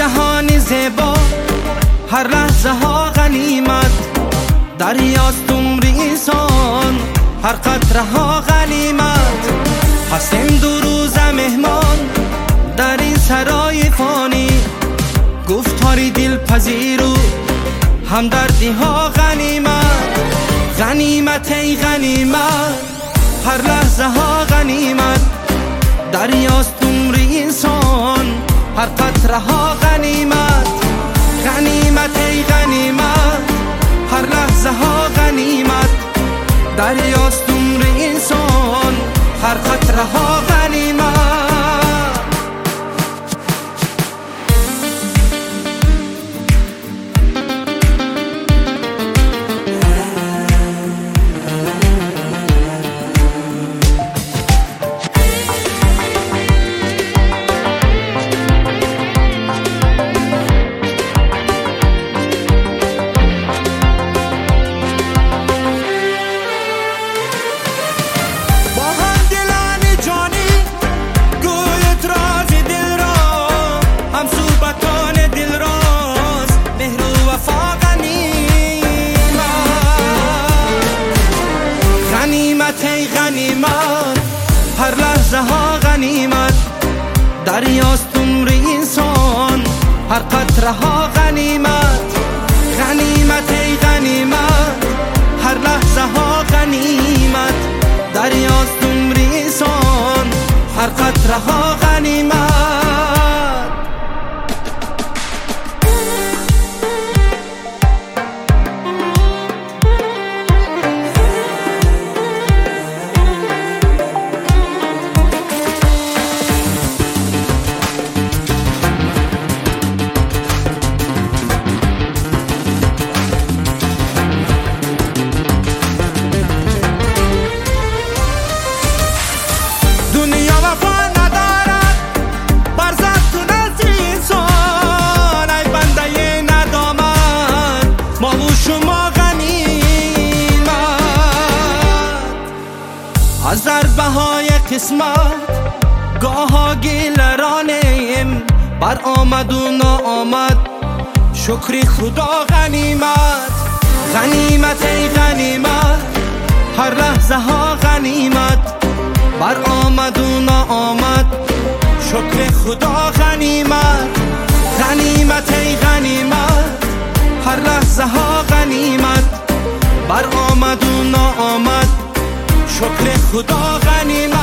جهانی زیبا، هر لحظه ها غنیمت. دریاست عمر انسان، هر قطره ها غنیمت. هستیم دو روز مهمان در این سرای فانی، گفتاری دل پذیر و همدردی ها غنیمت. غنیمت ای غنیمت، هر لحظه ها غنیمت. دریاست عمر انسان، هر قطره ها غنیمت. غنیمت ای غنیمت، هر لحظه ها غنیمت. دریاست عمر انسان، هر قطره ها غنیمت. ای غنیمت، هر لحظه ها غنیمت. دریاست عمر انسان، هر قطره ها غنیمت. غنیمت ای غنیمت، هر لحظه ها غنیمت. دریاست عمر انسان، هر قطره ها غنیمت. از ضربه های قسمت گاه ها گیلرانیم، بر آمد و ناآمد شکر خدا غنیمت. غنیمت ای غنیمت، هر لحظه ها غنیمت. بر آمد و ناآمد شکر خدا غنیمت. غنیمت ای غنیمت، هر لحظه ها غنیمت. بر آمد و ناآمد شکر خدا غنیمت.